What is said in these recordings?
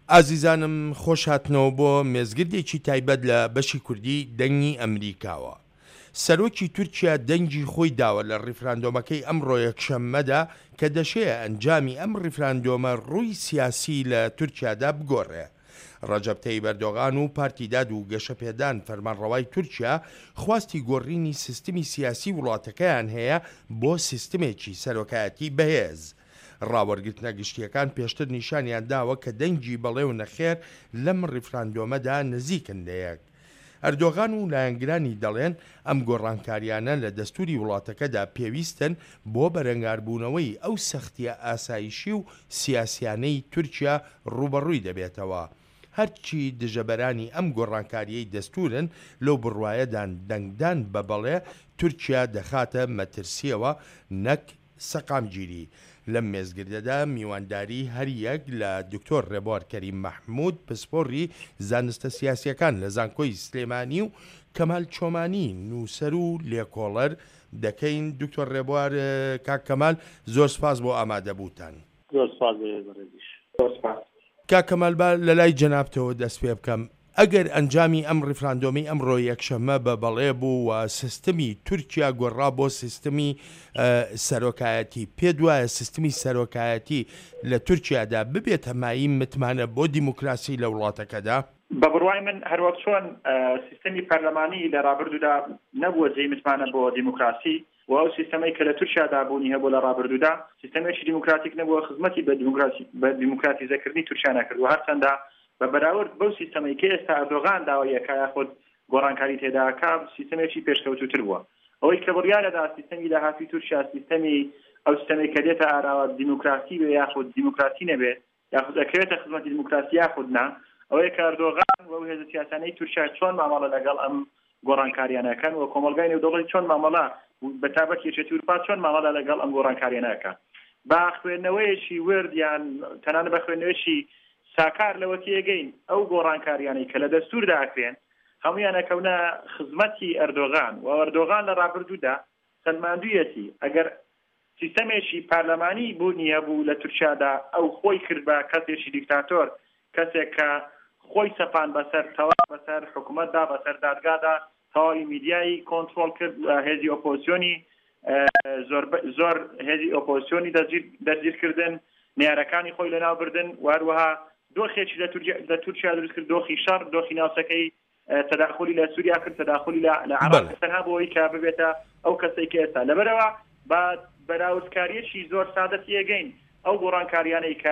ئازیزانم خۆش هاتنەوە بۆ مێزگردێکی تایبەت لە بەشی کوردی دەنگی ئەمریکاوە. سەرۆکی تورکیا دەنگی خۆی داوە لە ڕیفراندۆمەکەی ئەمڕۆ یەکشەممەدا کە دەشەیە ئەنجامی ئەم ڕیفراندۆمە ڕووی سیاسی لە تورکیادا بگۆڕێ. ڕەجەب تەیب ئەردۆغان و پارتیداد و گەشەپێدان فەرمانڕەوای تورکیا خواستی گۆڕینی سیستمی سیاسی وڵاتەکەیان هەیە بۆ سیستمێکی سەرۆکایەتی بەهێز. ڕاوەرگرتنە گشتیەکان پێشتر نیشانیان داوە کە دەنگی بەڵێ و نەخێر لەم ڕیفراندۆمەدا نزیکن لەیەک. ئەردۆغان و لایەنگرانی دەڵێن ئەم گۆڕانکاریانە لە دەستوری وڵاتەکەدا پێویستن بۆ بەرەنگاربوونەوەی ئەو سەختیە ئاسایشی و سیاسیانەی تورکیا ڕوبەڕووی دەبێتەوە. هەرچی دژەبەرانی ئەم گۆڕانکاریەی دەستورن لەو بڕوایەدان دەنگدان بە بەڵێ تورکیا دەخاتە مەترسیەوە نەک سەقامگیری. لەم مێزگردەدا میوانداری هەریەک لە دکتۆر ڕێبوار کەریم مەحموود پسپۆڕی زانستە سیاسیەکان لە زانکۆی سلێمانی و کەمال چۆمانی نووسەر و لێکۆڵەر دەکەین. دکتۆر ڕێبوار کاک کەمال زۆر سپاس بۆ ئامادەبووتان. زۆر سپاس کاک کەمال با لە لای جەنابتەوە دەست پێ بکەم. ئەگەر ئەنجامی ئەم ڕیفراندۆمی ئەمڕۆ یەکشەممە بە بەڵێ بوو و سیستمی تورکیا گۆڕا بۆ سیستمی سەرۆکایەتی، پێ وایە سیستمی سەرۆکایەتی لە تورکیادا ببێتە مایی متمانە بۆ دیموکراسی لە وڵاتەکەدا؟ بە بڕوای من هەروەک چۆن سیستمی پەرلەمانی لە ڕابردوودا نەبووە جێی متمانە بۆ دیموکراسی و ئەو سیستەمەی کە لە تورکیادا بوونی هەبوو لە ڕابردوودا سیستەمێکی دیموکراتیک نەبووە، خزمەتی بە دیموکراتیزەکردنی تورکیا نەکرد و هەرچەندە بە بەراورد بەو سیستەمەی کە ئێستا ئەردۆغان داوایەکە یاخود گۆڕانکاری تێداکە سیستەمێکی پێشکەوتووتر بووە. ئەوەی کە بڕیارەدا سیستەمی داهاتووی تورکیا سیستەمی ئەو سیستەمەی کە دێتە ئاراوە دیموکراسی بێ یاخود دیموکراسی نەبێت یاخود ئەکرێتە خزمەتی دیموکراسی یاخود نا، ئەوەیە کە ئەردۆغان و هێزە سیاسانەی تورکیا چۆن مامەڵە لەگەڵ ئەم گۆڕانکاریانەکەن و کۆمەلگای نێودەوڵەتی چۆن مامەڵە بەتابەت یەکێتی ئوروپا چۆن مامەڵە لەگەڵ ئەم گۆڕانکاریانەکە با خوێندنەوەیەکی ورد یان تەنانەت بە خوێندنەوەیەکی ساکار لەوە تێگەین ئەو گۆڕانکاریانەی کە لە دەستوردا ئەکرێن هەمویان ئەکەونە خزمەتی ئەردۆغان و ئەردۆغان لە ڕابردوودا سەلماندوویەتی ئەگەر سیستەمێکی پارلەمانی بوونی هەبوو لە تورکیادا ئەو خۆی کرد بە کەسێکی دیکتاتۆر، کەسێک کە خۆی سەپان بەسەر تەواو بەسەر حکوومەتدا بەسەر دادگادا تەواوی میدیایی کۆنتڕۆڵ کرد، هێزی ئۆپۆزیسیۆنی زۆر هێزی ئۆپۆزیسیۆنی دەستگیرکردن، نێرەکانی خۆی لەناو بردن و هەروەها دۆخێکی لە تورکیا دروست کرد، دۆخی شەڕ، دۆخی ناوچەکەی تەداخلی لە سووریا کرد، تەداخلی لە عێراق تەنها بۆەوەی کە ببێتە ئەو کەسەی کە ئێستا لەبەرەوە بە بەراوردکاریەکی زۆر سادە تێگەین ئەو گۆڕانکاریانەی کە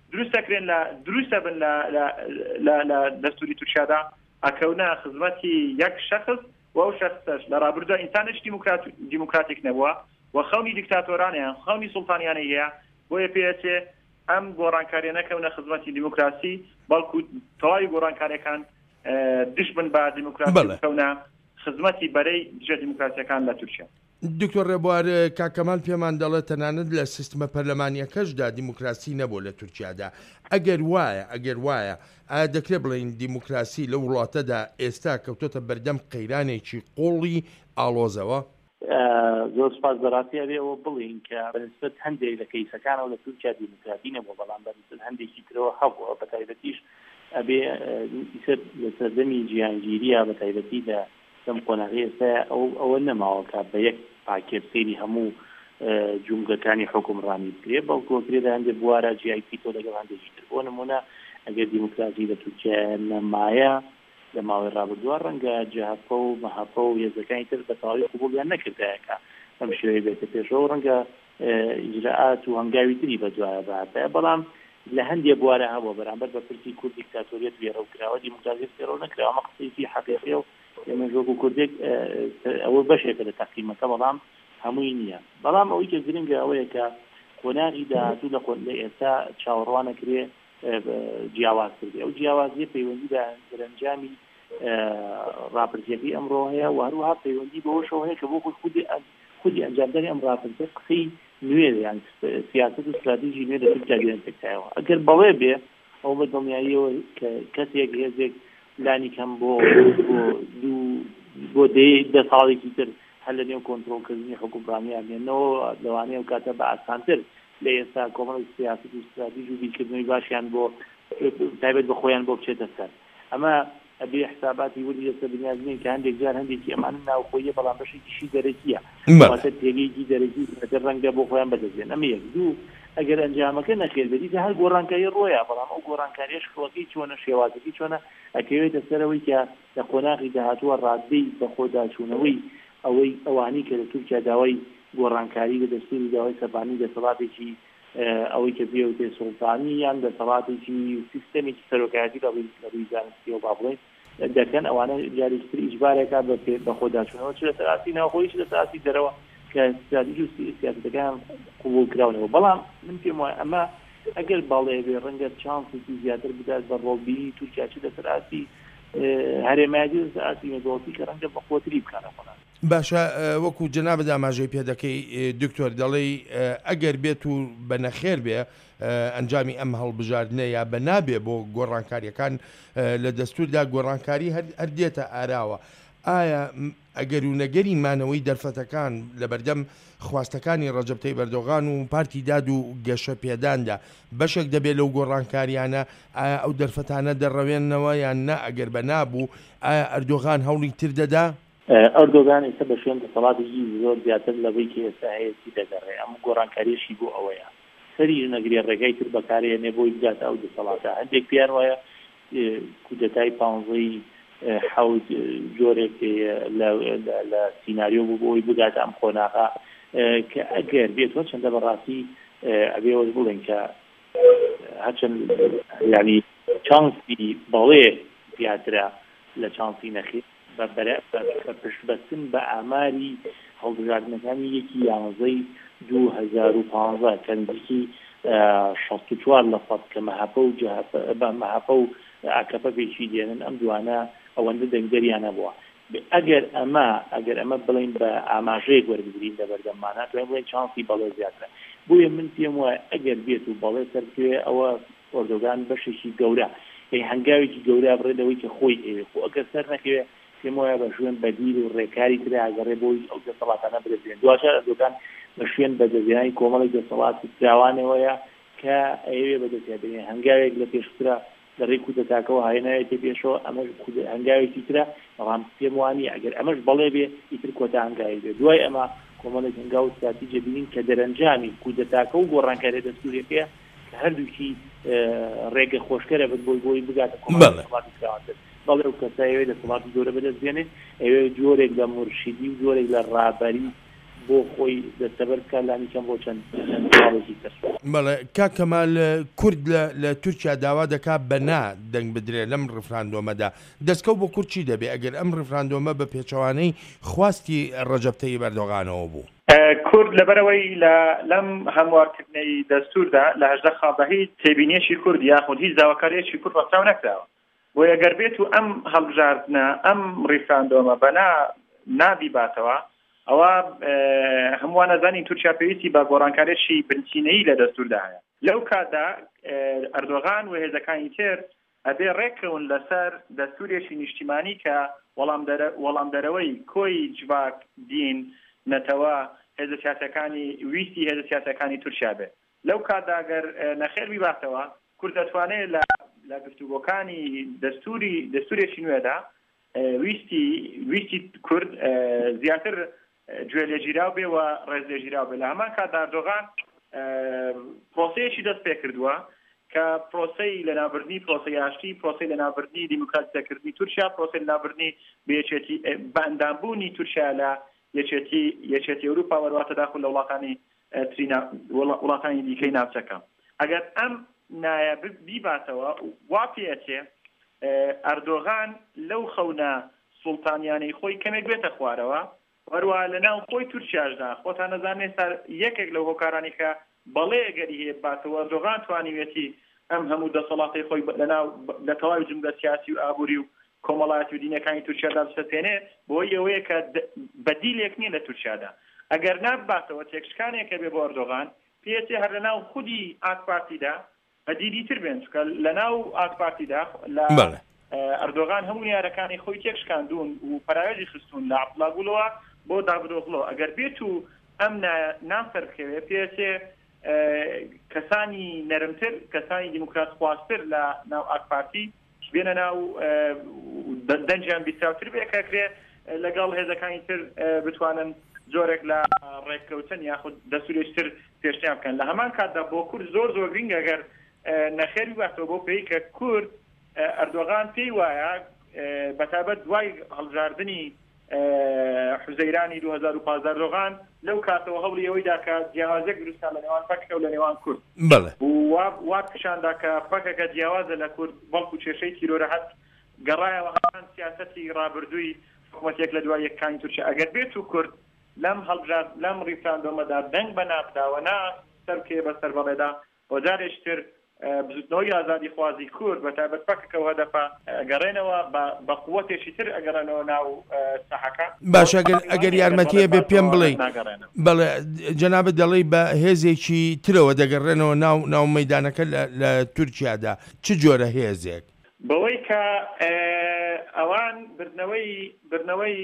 دروستە بن لە دەستوری تورکیادا ئەکەونە خزمەتی یەک شەخص و ئەو شەخصەش لە ڕابردوودا ئینسانێکی دیموکراتیک نەبووە و خەونی دیکتاتۆرانیان خەونی سوڵتانیانەی هەیە بۆیە پێچێ ئەم گۆڕانکاریە نەکەونە خزمەتی دیموکراسی بەڵکو تەواوی گۆڕانکاریەکان دش بن بە دیموکراسی بکەونە خزمەتی بەرەی دژە دیموکراسیەکان لە تورکیا. دکتۆر ڕێبوار کاک کەمال پێمان دەڵێت تەنانەت لە سیستمە پەرلەمانیەکەشدا دیموکراسی نەبوو لە تورکیادا. ئەگەر وایە ئایا دەکرێت بڵێن دیموکراسی لە وڵاتەدا ئێستا کەوتۆتە بەردەم قەیرانێکی قوڵی ئاڵۆزەوە؟ زۆر سپاس بەڕاستی ئەوە بڵین کە بەنسبەت هەندێک لە کەیسەکانەوە لە تورکیا دیموکراتی نەبووە، بەڵام بەنسبەت هەندێکی ترەوە هەبووە، بە تایبەتیش ئەبێ لە سەردەمی جیهانگیریە بە تایبەتی لە دەم قۆناغی ئێستا ئەوە نەماوە کە بە یەک پاکێت سەیری هەموو جومگەکانی حکومڕانی بکرێت، بەڵکو کرێدا هەندێک بوارە جیایپی تۆ لەگەڵ هەندێکی تر. بۆ نمونە ئەگەر دیموکراسی لە تورکیا نەمایە لە ماوەی ڕابردووە ڕەنگە جەهەپە و مەهەپە و هێزەکانی تر بە تەواوی قبوڵیان نەکردایەکە ئەم شێوەیە بێتە پێشەوە، ڕەنگە ئیجراعات و هەنگاوی تری بەدوایە بەهاتایە، بەڵام لە هەندێک بوارە هەبووە بەرامبەر بە پرسی کورد دیکتاتۆریەت وێڕەوکراوە دیموکراسی پێڕەو نەکراوە. ئەمە قسەیەکی حەقیقیە و ئێمە ژۆک و کوردێک ئەوە بەشێکە لە تەقییمەکە، بەڵام هەمووی نییە. بەڵام ئەوەی کە گرنگە ئەوەیە کە قۆناغی داهاتوو لە ئێستا چاوەڕوانەکرێ جیاواز کردێ. ئەو جیاوازیە پەیوەندی بە سەرنجامی ڕاپرسیەکەی ئەمڕۆ هەیە و هەروەها پەیوەندی بەوەشەوە هەیە کە بۆ خودی ئەنجامدانی ئەم ڕاپرسە قسەی نوێ یان سیاست و استراتیژی نوێ لە تورکیا گرنگتەکایەوە. ئەگەر بەڵێ بێ ئەو بە دڵنیاییەوە کە کەسێک هێزێک لانی کەم بۆ دە ساڵێکی تر هەر لە نێو کۆنتڕۆڵکردنی حکومڕانیان بێنەوە لەوانەیە کاتە بە ئاسانتر لە ئێستا کۆمەڵی سیاست و استراتیژی و بیرکردنەوەی باشیان بۆ تایبەت بە خۆیان بۆ بچێتە سەر ئەمە ئەبێ حساباتی وەری لەسەر بنیازنین کە هەندێک جار هەندێکی ئەمان ناوخۆیە بەڵام بەشێکیشی دەرەکیە واتە پێگەیەکی دەرەکی ڕەنگە بۆ خۆیان بەدەستێن ئەمە یەک دوو ئەگەر ئەنجامەکە نەخێر بێت هەر گۆڕانکاری ڕۆیە بەڵام ئەو گۆڕانکاریش خڵەکەی چۆنە شێوازەکەی چۆنە ئەکەوێتە سەرەوەی کە لە قۆناغی داهاتووە ڕادەی بە خۆداچوونەوەی ئەوەی ئەوانی کە لە تورکیا داوای گۆڕانکاری لە دەستوری داوای سەربانی دەسەڵاتێکی ئەوەی کە پێوتێ سوڵتانی یان دەسەڵاتێکی سیستەمێکی سەرۆکایەتی لە ڕووی زانستی و با بڵێن دەکەن ئەوانە جارێکتر ئیجبارێکا بە خۆداچوونەوە چ لە سەراسی ناوخۆیی چ لە سەراسی دەرەوە کە استراتیژی و سیاسەتەکان قبول کراونەوە بەڵام من پێم وایە ئەمە ئەگەر باڵێ بێ ڕەنگە چانسێکی زیاتر بدات بە ڕۆڵبیری تورکیا چ لە سەراسی هەرێمایەتی لە سەراسی نێودەوڵەتی کە ڕەنگە بە خۆتری بکانە خۆنان باشە وەکو جەنابە داماژەی پێ دەکەی دکتۆر دەڵێ ئەگەر بێت و بە نەخێر بێ ئەنجامی ئەم هەڵبژاردنە یا بە نابێ بۆ گۆڕانکاریەکان لە دەستوردا گۆڕانکاری هەر دێتە ئاراوە ئایا ئەگەر و نەگەری مانەوەی دەرفەتەکان لە بەردەم خواستەکانی ڕەجەب تەیب ئەردۆغان و پارتی داد و گەشە پێداندا بەشێک دەبێت لەو گۆڕانکاریانە ئایا ئەو دەرفەتانە دەڕەوێنەوە یان نا ئەگەر بە نابوو ئایا ئەردۆغان هەوڵی تر دەدا؟ ئەردۆغان ئێستا بە شوێن دەسەڵاتێکی زۆر زیاتر لەوەی کە ئێستا هەیەی دەگەڕێ ئەم گۆڕانکاریشی بۆ ئەوەیە سەری نەگرێ ڕێگای تر بەکارێنێ بۆی بگاتە ئەو دەسەڵاتە هەندێک پیان وایە کودەتای پانزەی حەوت جۆرێک لە سیناریۆ بوو بۆی بگاتە ئەم خۆناغا کە ئەگەر بێتەوە چەندە بەڕاستی ئەبێ ئەوەش بڵێن کە هەرچەند یعنی چانسی بەڵێ زیاترە لە چانسی نەخێر بە پشتبەستن بە ئاماری هەڵبژاردنەکانی 11/2015 کە نزیکی 64% کە مەهاپە و ئاکەپە پێچی دێنن ئەم دوانە ئەوەندە دەنگدەریانە بووە ئەگەر ئەمە بڵین بە ئاماژەیەک وەربگرین لە بەردەمانە توانین بڵین چانسی بەڵێ زیاترە بۆیە من پێم وایە ئەگەر بێت و بەڵێ سەرکوێ ئەوە ئۆردۆگان بەشێکی گەورە هەنگاوێکی گەورە بڕێدەوەی کە خۆی ئێوێ خۆ ئەگەر سەر نەکەوێ پێم وایە بە شوێن بەدیل و ڕێکاری تر ئاگەڕێ بۆی ئەو دەسەڵاتانە بدەزێن دواتر ئەردۆگان بە شوێن بەدەزێنانی کۆمەڵی دەسەڵاتی فراوانەوەیە کە ئەوێ بەدەستێنێ هەنگاوێک لە پێشترە لەڕێی کودەتاکەەوە هاێنایەتی پێشەوە ئەمەش هەنگاوێکی ترە بەڵام پێم وانی ئەگەر ئەمەش بەڵێ بێ ئیتر کۆتا هەنگاوی بێ دوای ئەمە کۆمەڵێک هەنگاو و استراتیجە بینین کە دەرەنجامی کودەتاکە و گۆڕانکاری دەستوریەکەیە کە هەردووکی ڕێگە خۆشکەرە بێت بۆی بگاتە کۆمەڵی فراوانتر بەڵێ و کەسایەوێ دەسەڵاتی گەورە بەدەستێنێت ئەوێ جۆرێک لە مرشیدی و جۆرێک لە ڕابەری بۆ خۆی دەستەبەر کارلانی چەند بۆ چەند ساڵێکی تر. بەڵێ کاک کەمال کورد لە تورکیا داوا دەکات بە نا دەنگ بدرێ لەم ڕفراندۆمەدا دەستکەوت بۆ کورد چی دەبێ ئەگەر ئەم ڕفراندۆمە بە پێچەوانەی خواستی ڕەجەب تەیب ئەردۆغانەوە بوو؟ کورد لەبەرەوەی لەم هەموارکردنەی دەستوردا لە 18 خاڵداهی تێبینیەشی کورد یاخود هیچ داواکاریەکی کورد ڕەچاو نەکراوە بۆ ئەگەر بێت و ئەم هەڵبژاردنە ئەم ڕفراندۆمە بە نابی باتەوە ئەوە هەمووان نەزانین تورکیا پێویستی بە گۆڕانکاریەکی بنچینەیی لە دەستوردا هەیە لەو کاتدا ئەردۆغان و هێزەکانی تر ئەبێ ڕێکەون لەسەر دەستورێکی نیشتیمانی کە وەڵامدەرەوەی کۆی جوواک دین نەتەوە هێزە سیاسەکانی ویستی هێزە سیاسەکانی تورکیا بێت لەو کاتدا ئەگەر نەخێر بیباتەوە کورد دەتوانێت لە گفتوگۆکانی دەستورێکی نوێدا ویستی کورد زیاتر گوێ لێگیراو بێ و ڕێز لێگیراو بێ لە هەمان کاتدا ئەردۆغان پرۆسەیەکی دەست پێ کردووە کە پرۆسەی لەناوبردنی پرۆسەی ئاشتی پرۆسەی لەناوبردنی دیموکراتیزەکردنی تورکیا پرۆسەی لەناوبردنی بە ئەندامبوونی تورکیا لە یەکێتی ئەوروپا وەرواتە داخل لە وڵاتانی دیکەی ناوچەکە ئەگەر ئەم نایە بیباتەوە وا پێچێ ئەردۆغان لەو خەونە سوڵتانیانەی خۆی کەمێک بێتە خوارەوە وەروە لەناو خۆی تورکیاشدا خۆتان نەزانێت یەکێک لەو هۆکارانی کە بەڵێ گەری هەیە باتەوە ئەردۆغان توانیوێتی ئەم هەموو دەسەڵاتی خۆی لە تەواوی جملە سیاسی و ئابووری و کۆمەڵایەتی و دینەکانی تورکیادا بسەتێنێ بۆی ئەوەیە کە بەدیلێک نییە لە تورکیادا ئەگەر ناباتەوە تێکشکانێکە بێ بۆ ئەردۆغان پێچێ هەر لەناو خودی ئاکپارتیدا بەدیلی تر بێن چکە لەناو ئاکپارتیدا لە ئەردۆغان هەموو یارەکانی خۆی تێکشکاندون و پەراوێژی خستون لە عەبدوڵڵا گوڵەوە بۆ دابدۆغڵۆ ئەگەر بێت و ئەم نامسەر بکەوێ پێچێ کەسانی نەرمتر کەسانی دیموکرات خواستر لە ناو ئاکپارتی بێنە ناو دەنجیان بیستراوتر بێکەکرێ لەگەڵ هێزەکانی تر بتوانن زۆرێک لە ڕێککەوتن یاخود دەسوورێشتر پێشنیان بکەن لە هەمان کاتدا بۆ کورد زۆر گرنگە ئەگەر نەخێری باتەوە بۆ پێی کە کورد ئەردۆغان پێی وایە بەتابەت دوای هەڵبژاردننی حوزەیرانی 2015 ئەردۆغان لەو کاتەوە هەوڵی ئەوەیدا کە جیاوازێک دروستکات لە نێوان پەکەکە و لە نێوان کورد وا پیشاندا کە پەکەکە جیاوازە لە کورد بەڵکو کێشەی تیرۆرەهەت گەڕایەوە هەمان سیاسەتی ڕابردووی حکوومەتێک لە دوای یەکانی تورکیا ئەگەر بێت و کورد لەم ریفراندۆمەدا دەنگ بە نابداوەنا سەرکێ بەسەر بەڵێدا بۆ جارێشتر بزوتنەوەی ئازادی خوازی کورد بەتابەت پەکەکەەوە دەفا گەڕێنەوە بە قووەتێکی تر ئەگەڕێنەوە ناو سەحەکە باش ئەگەر یارمەتیە بێ پێم بڵێ بەڵێ جەنابەت دەڵێ بە هێزێکی ترەوە دەگەڕێنەوە ناو مەیدانەکە لە تورکیادا چ جۆرە هێزێک بەوەی کە ئەوان بردنەوەی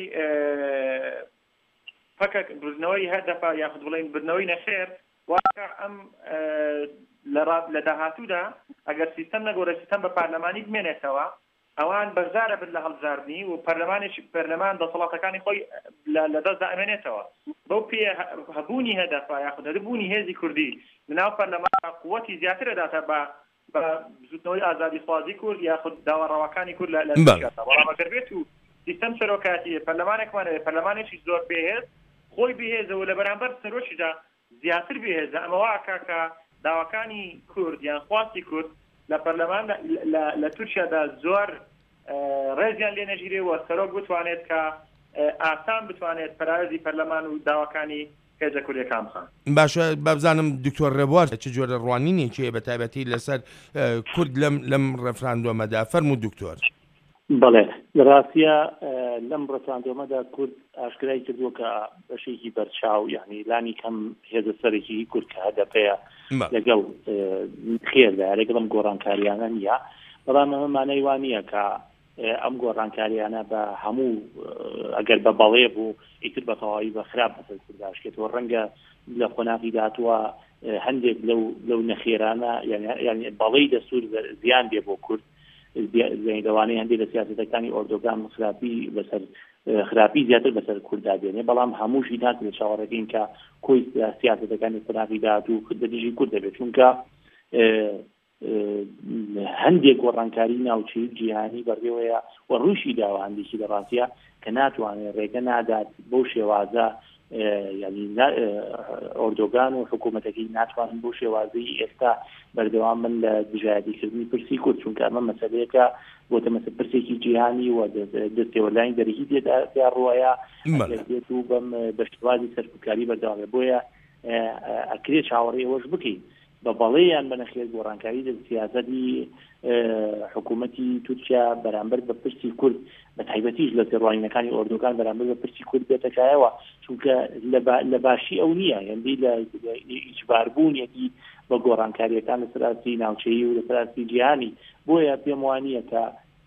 پەکەک بردنەوەی هەردەفا یاخود بڵێن بردنەوەی نەخێر واکە ئەم لە داهاتوودا ئەگەر سیستەم نەگۆرە سیستەم بە پارلەمانی بمێنێتەوە ئەوان بەشدارە بن لە هەڵبژاردننی و پەرلەمان دەسەڵاتەکانی خۆی لە دەستدا ئەمێنێتەوە بەو پێ هەبوونی هەدەفا یاخود هەبوونی هێزی کوردی لەناو پەرلەمان قووەتی زیاتر دەداتە بە بزوتنەوەی ئازادی خوازی کورد یاخود داوەڕەوەکانی کورد لە بەڵام ئەگەر بێت و سیستەم سەرۆکاتی پەرلەمانێکمانەوێت پەرلەمانێکی زۆر بێهێز خۆی بێهێزەوە لە بەرامبەر سەرۆکیدا زیاتر بێهێزە ئەمەوە ئاکاکە داواکانی کورد یان خواستی کورد لە پەرلەمان لە تورکیادا زۆر ڕێزیان لێ نەژیرێەوە سەرۆک بتوانێت کە ئاسان بتوانێت پەراوێزی پەرلەمان و داواکانی هێزە کوردیەکان بخەن. باشە بابزانم دکتۆر ڕێبوار چ جۆرە ڕوانینێکی بە تایبەتی لەسەر کورد لەم ڕێفراندۆمەدا فەرموو دکتۆر. بەڵێ لە ڕاستیە لەم ڕێفراندۆمەدا کورد ئاشکرای کردووە کە بەشێکی بەرچاو یعنی لانی کەم هێزە سەرێکی کورد کە هەدەپەیە لەگەڵ خێردا لەگەڵم گۆڕانکاریانە نییە بەڵام ئەمە مانای وان نییە کە ئەم گۆڕانکاریانە بە هەموو ئەگەر بە بەڵێ بوو ئیتر بە تەواوی بە خراپ بەسەر کورداشکێتەوە ڕەنگە لە خۆناغی داتووە هەندێک لەو نەخێرانە یعنی بەڵێی دەسوور زیان بێ بۆ کورد دەوانەیە هەندێک لە سیاسەتەکانی ئۆردۆگان خراپی بەسەر خراپی زیاتر بەسەر کووردا بێنێ بەڵام هەمووشی نات لە چاوەڕێگەین کە کۆی سیاسەتەکانی خراپی داهات و بەدیژی کورد دەبێت چونکە هەندێک گۆڕانکاری ناوچەی جیهانی بەڕێوەیە و ڕووشی داوە هەندێکی لە ڕاستیە کە ناتوانێت ڕێگە نادات بەو شێوازە یعنی ئۆردۆگان و حکوومەتەکەی ناتوانن بۆ شێوازەی ئێستا بەردەوام من لە دژایەتیکردنی پرسی کورد چونکە ئەمە مەسەلەیەکە بۆتە پرسێکی جیهانی و دەستێوەلای دەرەکی تێدا ڕوایە دێت و بەم بە شێوازی سەرکوتکاری بەردەوامێ بۆیە ئەکرێ چاوەڕێ ئەوەش بکەین بە بەڵێیان بەنەخێر گۆڕانکاری لە سیاسەتی حکوومەتی تورکیا بەرامبەر بە پرسی کورد بە تایبەتیش لە سێڕوانینەکانی ئۆردۆگان بەرامبەر بە پرسی کورد بێتەکایەوە چونکە لە باشی ئەو نییە هەندی لە ئیجباربوونیەتی بە گۆڕانکاریەکان لە سەراسی ناوچەیی و لە سەراسی جیهانی بۆیە پێم وانییە کە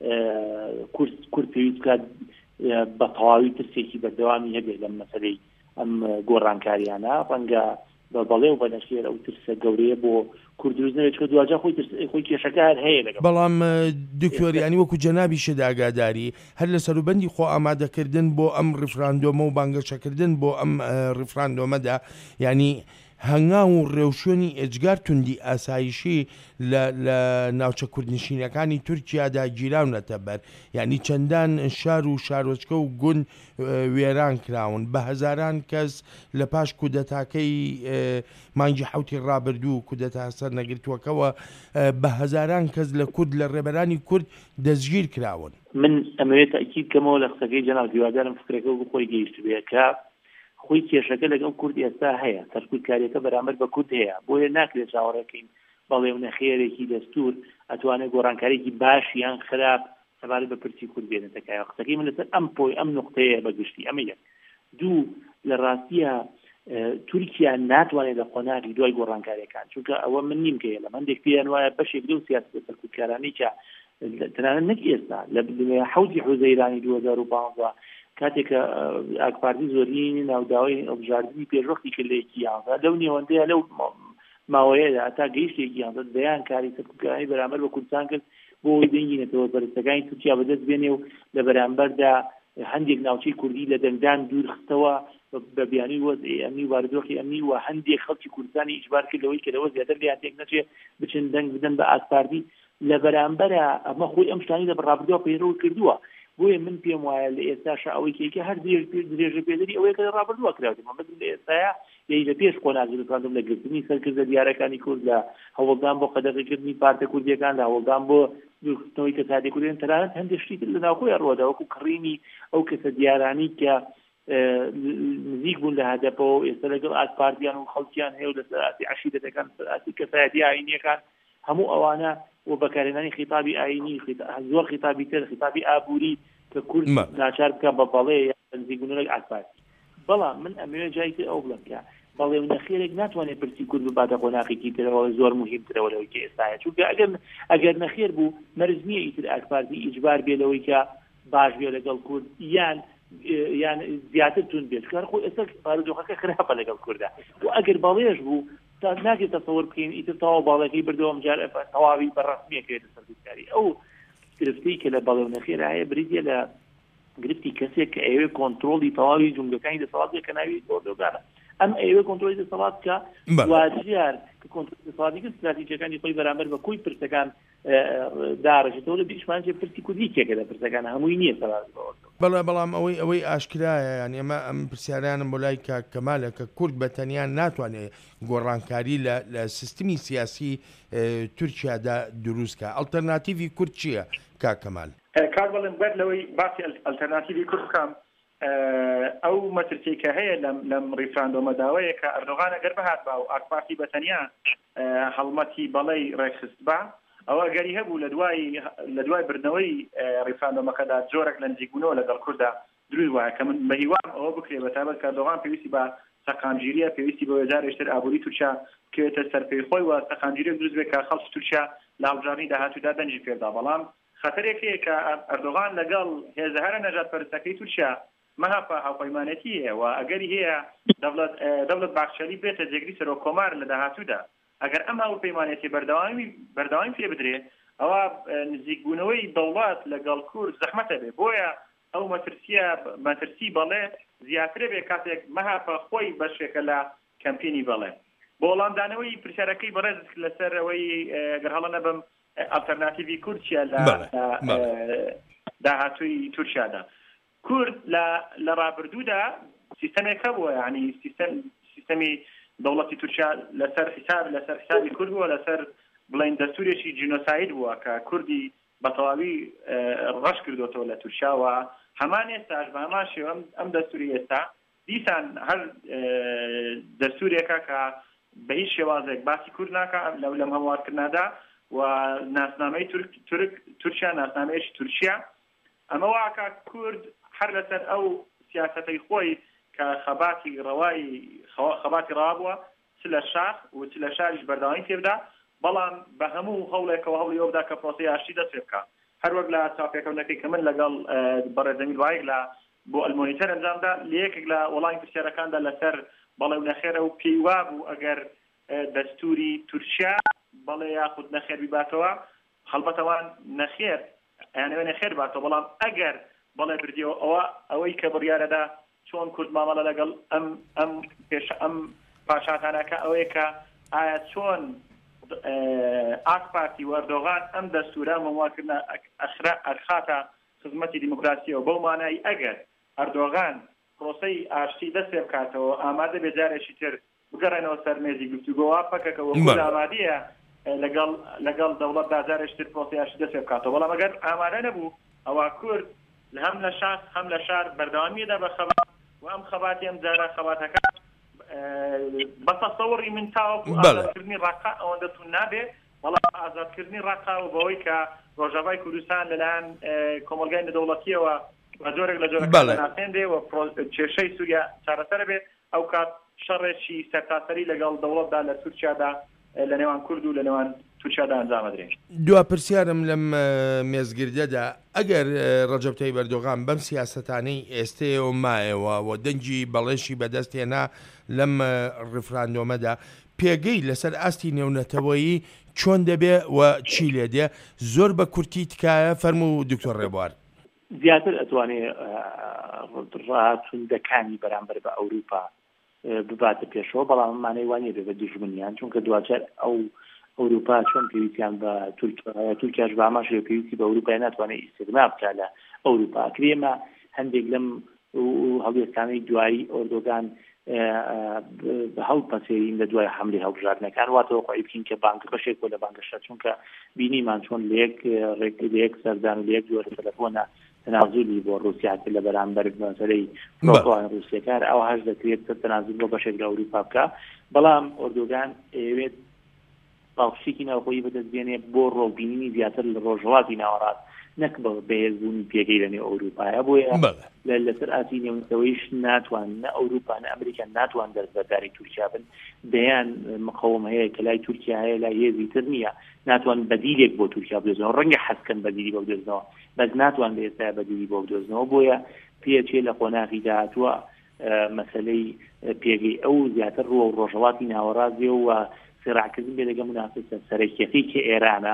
کورد پێویست بکات بە تەواوی ترسێکی بەردەوامی هەبێت لەم مەسەلەی ئەم گۆڕانکاریانە ڕەنگە بە بەڵێ و بەنەخێر ئەو ترسە گەورەیە بۆ کورد دروست نەبێت چکە دوجا خۆی کێشەکە هەر هەیە لەگەڵ بەڵام دکتۆریانی وەکو جەنابی شەداگاداری هەر لە سەروبەندی خۆ ئامادەکردن بۆ ئەم ڕیفراندۆمە و بانگەشەکردن بۆ ئەم ڕیفراندۆمەدا ینی هەنگاو و ڕێوشێنی ئێجگار توندی ئاسایشی لە ناوچە کوردنشینەکانی تورکیادا گیراونەتە بەر یعنی چەندان شار و شارۆچکە و گوند وێران کراون بە هەزاران کەس لە پاش کودەتاکەی مانگی حوتی ڕابردوو کودەتا سەر نەگرتووەکەوە بە هەزاران کەس لە کورد لە ڕێبەرانی کورد دەستگیر کراون. من ئەمەوێت تاکید کەمەوە لە قسەکەی جەناب هیوادارم فکرەکە بۆ خۆی گەیشت بێت کە خۆی کێشەکە لەگەڵ کورد ئێستا هەیە سەرکوتکاریەکە بەرامبەر بە کورد هەیە بۆیە ناکرێت چاوەڕێکەین بەڵێ و نەخێرێکی دەستور ئەتوانێت گۆڕانکاریێکی باش یان خراپ سەبارەت بە پرسی کورد بێنێتەکایە قسەکەی من لەسەر ئەم نقطەیە بەگشتی ئەمە یەک دوو لە ڕاستیە تورکیا ناتوانێت لە قۆناغی دوای گۆڕانکاریەکان چونکە ئەوە من نیم کە لە هەندێک پێیان وایە بەشێک لەو سیاسەتە سەرکوتکارانەی کە تەنانەت نەک ئێستا لە حەوتی حوزەیرانی 2015 کاتێکە ئاکپارتی زۆرینی ناوداوای هەڵبژاردننی پێشوەختی کرد لە یەکی یانزە لەو نێوەندەیە لەو ماوەیەدا تا گەیشتێکی یان بەیان کاری سەرکردنی بەرامبەر بە کوردستان کرد بۆ ئەوەی دەنگینێتەوە بەرزەکانی تورکیا بەدەست بێنێ و لە بەرامبەردا هەندێک ناوچەی کوردی لە دەنگدان دوور خستەوە بە بیانی وەزعی ئەمنی و بارودۆخی ئەمنی و هەندێک خەڵکی کوردستانی ئیجبار کردەوەی کە لەوە زیاتر لێیان تێک نەچێ بچن دەنگ بدەن بە ئاسپاردی لە بەرامبەرە ئەمە خۆی ئەم شتانی لە ڕابردووە پەیڕەوە کردووە بۆیە من پێم وایە لە ئێستاشە ئەوەی کێکە هەر درێژە پێدەری ئەوەیە کە ڕابردووە کراوە مەبەست لە ئێستایا یعنی لە پێش قۆناغیەکاندم لە گرتنی سەرکردە دیارەکانی کورد لە هەوڵدان بۆ قەدەغیکردنی پارتە کوردیەکان لە هەوڵدان بۆ دوورخستنەوەی کەساتی کوردیان تەنانەت هەندێک شتی تر لە ناوخۆی ڕۆدا وەکو کڕینی ئەو کەسە دیارانی کە نزیک بوون لە هەدەفەوە ئێستا لەگەڵ ئاسپاردیان و خەڵکیان هەیە و لە سەراتی عەشیرەتەکان سەراتی کەسایەتی ئاینیەکان هەموو ئەوانە و بەکارهێنانی خیتابی ئاینی زۆر خیتابی تر خیتابی ئابووری کە کورد ناچار بکە بە بەڵێ نزیکبوونەوەی ئاسپاردی بەڵام من ئەمەوێت جای تر ئەو بڵم کە بەڵێ و نەخێرێک ناتوانێت پرسی کورد بباتە قۆناغێکی ترەوە زۆر مهمترەوە لەوەی کە ئێستاە چونکە ئەگەر نەخێر بوو مەرج نییە ئیتر ئاسپاردی ئیجبار بێ لەوەی کە باش بێ لەگەڵ کورد یان زیاتر تون بێت کار خۆ ئێستا بارودۆخەکە خراپە لەگەڵ کووردا و ئەگەر بەڵێش بوو تا ناکرێت تەسەوەر بکەین ئیتر تەواو باڵەکەی بردەوەم جار تەواوی بەڕەسمیەکەوێت سەرکردکاری ئەو گرفتەی کە لە بەڵێ و نەخێر هەیە بریتە لە گرفتی کەسێک کە ئەوێ کۆنتڕۆڵی تەواوی جملەکانی دەسەڵاتێک کە ناوی ئۆردۆگانە ئەم ئەوێ کۆنتڕۆلی دەسەڵات کە واجیار کە کۆنتڕۆلی دەسەڵاتیکە استراتیجیەکانی خۆی بەرامبەر بە کۆی پرسەکان داڕژێتەوە لە بیشمانجێ پرسی کوردی کێکە لە پرسەکانە هەمووی نییە بەڵام ئەوەی ئاشکرایە یعنی ئەمە ئەم پرسیارانم بۆ لای کەمالە کە کورد بەتەنیا ناتوانێت گۆڕانکاری لە سیستمی سیاسی تورکیادا دروستکە ئەڵتەرناتیڤی کورد چییە کاکەمال کار بڵێن بەر لەوەی باسی ئەلتەرناتیڤی کورد بکەم ئەو مەترسیکە هەیە لەم ڕیفراندۆمەداوەیە کە ئەردۆغان ئەگەر بەهات با و ئاکپارتی بەتەنیا هەڵمەتی بەڵێی ڕێکخست بە ئەوە گەری هەبوو لە دوای بردنەوەی ڕیفراندۆمەکەدا جۆرێک لە نزیکبوونەوە لەگەڵ کووردا دروست وایە کە من بە هیوام ئەوە بکرێ بەتابەت کە ئەردۆغان پێویستی بە سەقامگیریە پێویستی بە وێزارێشتر ئابووری تورکیا بکەوێتە سەرپێی خۆی و سەقامگیریەک دروست بێت کە خەڵکی تورکیا لە هەڵبژاردننی داهاتوودا دەنجی پێدا بەڵام خەتەرێکەیە کە ئەردۆغان لەگەڵ هێزە هەرە نەژاد پەرستەکەی تورکیا مەهاپە هاوپەیمانەتی هەیە و ئەگەری هەیە دەوڵەت باخشەلی بێتە جێگری سەرۆک کۆمار لە داهاتوودا ئەگەر ئەم هاوپەیمانەتی بەردەوامی پێ بدرێت ئەوە نزیکبوونەوەی دەوڵات لەگەڵ کورد زەحمەتە بێ بۆیە ئەو مەترسی بەڵێ زیاترە بێ کاتێک مەهاپە خۆی بەشێکە لە کەمپینی بەڵێ بۆ وەڵامدانەوەی پرسیارەکەی بەڕێز لەسەر ئەوەی گەر هەڵە نەبم ئالتەرناتیڤی کورد لە داهاتووی تورکیادا کورد لە ڕابردوودا سیستەمێکە بووە یعنی سیستەمی دەوڵەتی تورکیا لەسەر حسابی کورد بووە لەسەر بڵین دەستورێکی جینۆساید بووە کە کوردی بە تەواوی ڕەش کردوتەوە لە تورکیاوە هەمان ئێستاش بە هەمان شێوە ئەم دەستوری ئێستا دیسان هەر دەستورێکە کە بە هیچ شێوازێک باسی کورد ناکە لەم هەموارکردنادا و ناسنامەی تورکیا ناسنامەیەکی تورکیا ئەمە واکە کورد هەر لەسەر ئەو سیاسەتەی خۆی کە خەباتی ڕوا بووە چ لە شاخ و چ لە شاریش بەردەوامی پێبدا بەڵام بە هەموو هەوڵێکەوە هەوڵی ئەودا کە پرۆسەی ئاشتی دەست پێ بکە هەروەک لە چاپێکەوتنەکەی کە من لەگەڵ بەڕێزەمیر وایەک لە بۆ ئەلمۆنیتەر ئەنجامدا لە یەکێک لە وەڵامی پرسیارەکاندا لەسەر بەڵێ و نەخێرە و پێی وابوو ئەگەر دەستوری تورکیا بەڵێ یاخود نەخێر بیباتەوە هەڵبەتەوان نەخێر یانەوێ نەخێر باتەوە بەڵام ئەگەر بەڵێ بردیەوە ئەوەی کە بڕیارەدا چۆن کورد مامەڵە لەگەڵ ئەم پاشاتانەکە ئەوەیە کە ئایا چۆن ئاکپارتی وەردۆغان ئەم دەستورە مەمواکردن ئەرخاتە خزمەتی دیموکراسیەوە بەو مانای ئەگەر ئەردۆغان پرۆسەی ئاشتی دەست پێ بکاتەوە ئامادە بێ جارێکی تر بگەڕێنەوە سەر مێزی گفتوگۆوە پەکەکەوە کورد ئامادەیە لەگەڵ دەوڵەتدا جارێکی تر پرۆسەی ئاشتی دەست پێ بکاتەوە بەڵام ئەگەر ئامادە نەبوو ئەوە کورد هەم لە شاخ هەم لە شار بەردەوامیەدا بە خەبات و ئەم خەباتی ئەم جارە خەباتەکە بە تەسەوڕی من تاوەکو ئازادکردنی ڕاقا ئەوەندە تون نابێ بەڵام ئازادکردنی ڕاقا و بەوەی کە ڕۆژاوای کوردستان لەلایەن کۆمەلگای نەدەوڵەتیەوە بە جۆرێک لە جۆرەکان ناسێندێ و کێشەی سووریا چارەسەر بێ ئەو کات شەڕێکی سەرتاسەری لەگەڵ دەوڵەتدا لە تورکیادا لە نێوان کورد و لە نێوان تورکیادا ئەنجامەدرێت. دوا پرسیارم لەم مێزگردەدا ئەگەر ڕەجەب تایب ئەردۆغان بەم سیاسەتانەی ئێستەیەوە مایەوە و دەنگی بەڵێشی بەدەستێنا لەم ڕیفراندۆمەدا پێگەی لەسەر ئاستی نێونەتەوەیی چۆن دەبێ و چی لێ دێ زۆر بە کورتی تکایە فەرموو دکتۆر ڕێبوار. زیاتر ئەتوانێت ڕاچوندەکانی بەرامبەر بە ئەوروپا بباتە پێشەوە، بەڵام مانای وانە بێ بە دوژمنیان، چونکە دواتر ئەوروپا چۆن پێویستیان بە تورکیاش بە ئاماژ پێویستی بە ئەوروپای ناتوانێت ئیستیغنا بکات لە ئەوروپا. کرێمە هەندێک لەم هەڵوێستانەی دوایی ئۆردۆگان بە هەڵ پەسێرین لە دوای حملەی هەڵبژاردنەکان واتەوە خۆی بکەین کە بانک بەشێک بۆ لە بانگەشە، چونکە بینیمان چۆن لە یەک سەردان و لە یەک جۆرە تەلەفۆنە تەنازولی بۆ رووسیا کرد لە بەرامبەر مەسەلەی فڕۆکەوانی رووسیەکان ئەو هەش دەکرێت تەنازول بۆ بەشێک لە ئەوروپا بکە، بەڵام ئۆردۆگان ئەوێت باوشێکی ناوخۆیی بەدەستبێنێ بۆ ڕۆڵبینینی زیاتر لە ڕۆژهەڵاتی ناوەڕاست نەک بە بەهێزبوونی پێگەی لەنێو ئەوروپایە. بۆیە لەسەر ئاسی نێونەتەوەیش ناتوان نە ئەوروپا نە ئەمریکا ناتوان دەربەرداری تورکیا بن، دەیان مقاوم هەیە کە لای تورکیا هەیە لای هێزی تر نییە، ناتوان بەدیلێک بۆ تورکیا بدۆزنەوە، ڕەنگە حەزکەن بەدیلی بۆ بدۆزنەوە بەس ناتوان بە ئێستا بەدیلی بۆ بدۆزنەوە. بۆیە پێچێ لە قۆناغی داهاتووە مەسەلەی پێگەی ئەو زیاتر ڕۆ ڕۆژهەڵاتی ناوەڕاستیە و سێڕاکردن بێ لەگە منافسە سەرەکیەتی کە ئێرانە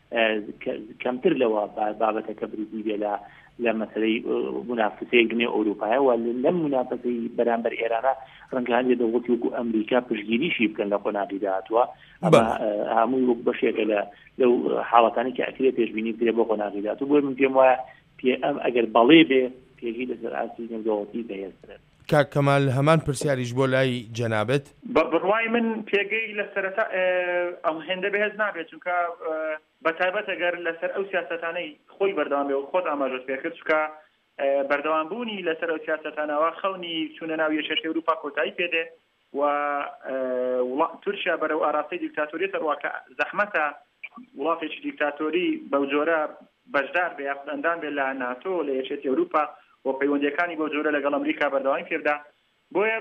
کەمتر لەوە بابەتەکە بریزی بێ لە مەسەلەی منافسەیەک نێو ئەوروپایە و لەم منافسەی بەرامبەر ئێرانە ڕەنگە هەندێک دەوڵەتی وەکو ئەمریکا پشتگیریشی بکەن لە قۆناغی داهاتووە. ئەمە هەمووی وەک بەشێکە لەو حاڵەتانی کە ئەکرێت پێشبینی بکرێت بۆ قۆناغی داهاتوو. بۆیە من پێم وایە ئەگەر بەڵێ بێ پێگەی لەسەر ئاستی نێودەوڵەتی بەهێزترێت. کاک کەمال هەمان پرسیاریش بۆ لای جەنابەت. بڕوای من پێگەی لە سەرەتا ئەم هێندە بەهێز نابێت، چونکە بەتایبەت ئەگەر لەسەر ئەو سیاسەتانەی خۆی بەردەوام بێ و خۆت ئاماژەت پێ کرد، چونکە بەردەوامبوونی لەسەر ئەو سیاسەتانەوە خەونی چوونە ناو یەکێتی ئەوروپا کۆتایی پێدێ و تورکیا بەرەو ئاراستەی دیکتاتۆری سەرواکە زەحمەتە وڵاتێکی دیکتاتۆری بەو جۆرە بەشدار بێ یاخود ئەندام بێ لە ناتۆ لە یەکێتی ئەوروپا و پەیوەندیەکانی بۆ جۆرە لەگەڵ ئەمریکا بەردەوامی پێبدا. بۆیە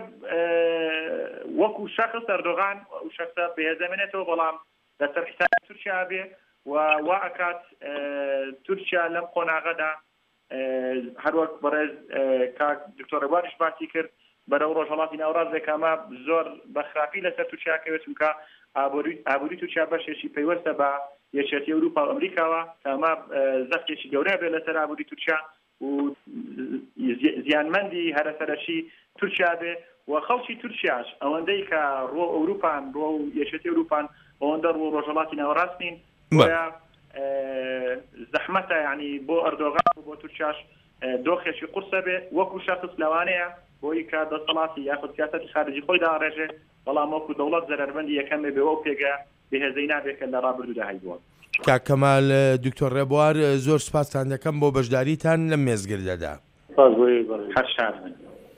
وەکو شەخص ئەردۆغان و شەخصە بەهێزەمێنێتەوە، بەڵام لەسەر حسابی تورکیا بێ و وا ئەکات تورکیا لەم قۆناغەدا هەروەک بەڕێز کاک دکتۆر ڕێبواریش باسی کرد بەرەو ڕۆژهەڵاتی ناوەڕاست ئەمە زۆر بەخراپی لەسەر تورکیاکەوێت، چونکە ئابووری تورکیا بەشێکی پەیوەستە بە یەکێتی ئەوروپا و ئەمریکاوە کە ئەمە زەفتێکی گەورەیە بێت لەسەر ئابووری تورکیا و زیانمەندی هەرەسەرەشی تورکیا بێ و خەڵکی تورکیاش ئەوەندەی کە ڕۆ ئەوروپان ڕۆ یەکێتی ئەوروپان ئەوەندە ڕۆ ڕۆژهەڵاتی ناوەڕاست نین. بۆیە زەحمەتە یعنی بۆ ئەردۆغان و بۆ تورکیاش دۆخێکی قورسە بێ وەکو شەخص لەوانەیە بۆی کە دەسەڵاتی یاخود سیاسەتی خارجی خۆی داڕێژێ، بەڵام وەکو دەوڵەت زەرەربەندی یەکەمێ بێ و پێگە بەهێزەی نابێت کە لە ڕابردوودا هەیبووە. کاک کەمال دکتۆر ڕێبوار زۆر سوپاسان دەکەم بۆ بەشداریتان لەم مێزگردەدا. سپاس بۆ